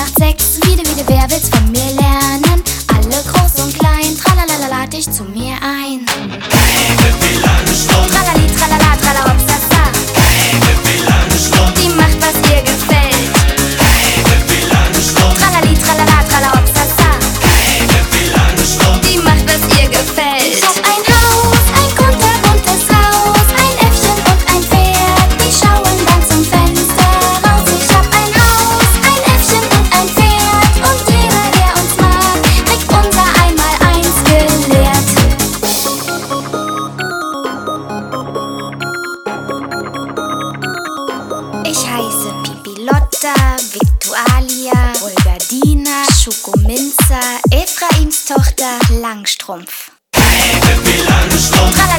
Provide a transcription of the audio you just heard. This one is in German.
macht Sex, wieder, wer will's von mir lernen? Alle groß und klein, tralalala, lad dich zu mir ein. Hey, Pippi Langstrumpf. Tralali, tralala, tralahopsasa. Hey, Pippi Langstrumpf. Die macht, was ihr gefällt. Hey, Pippi Langstrumpf. Tralali, tralala, tralahopsasa. Hey, Pippi Langstrumpf. Die macht, was ihr gefällt. Ich hab ein Haus, ein kunterbuntes Haus, ein Äffchen und ein Pferd, die schauen dann zum Fenster raus. Ich hab ein Haus, ein Äffchen und ein Pferd, und jeder, der uns mag, kriegt unser Einmaleins gelehrt. Ich heiße Pipilotta, Viktualia, Olgardina, Schokominzer, Ephraims Tochter, Langstrumpf. Hey, Pippi Langstrumpf. Tralala,